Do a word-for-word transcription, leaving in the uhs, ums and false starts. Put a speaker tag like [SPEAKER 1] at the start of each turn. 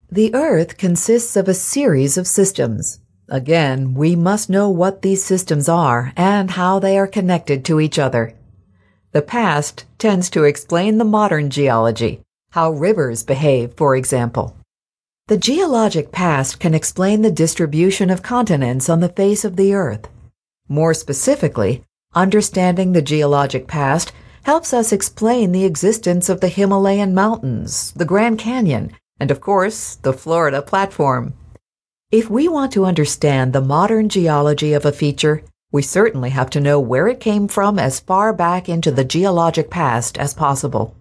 [SPEAKER 1] The Earth consists of a series of systems. Again, we must know what these systems are and how they are connected to each other. The past tends to explain the modern geology, how rivers behave, for example. The geologic past can explain the distribution of continents on the face of the Earth. More specifically, understanding the geologic past helps us explain the existence of the Himalayan mountains, the Grand Canyon, and of course, the Florida platform. If we want to understand the modern geology of a feature, we certainly have to know where it came from as far back into the geologic past as possible.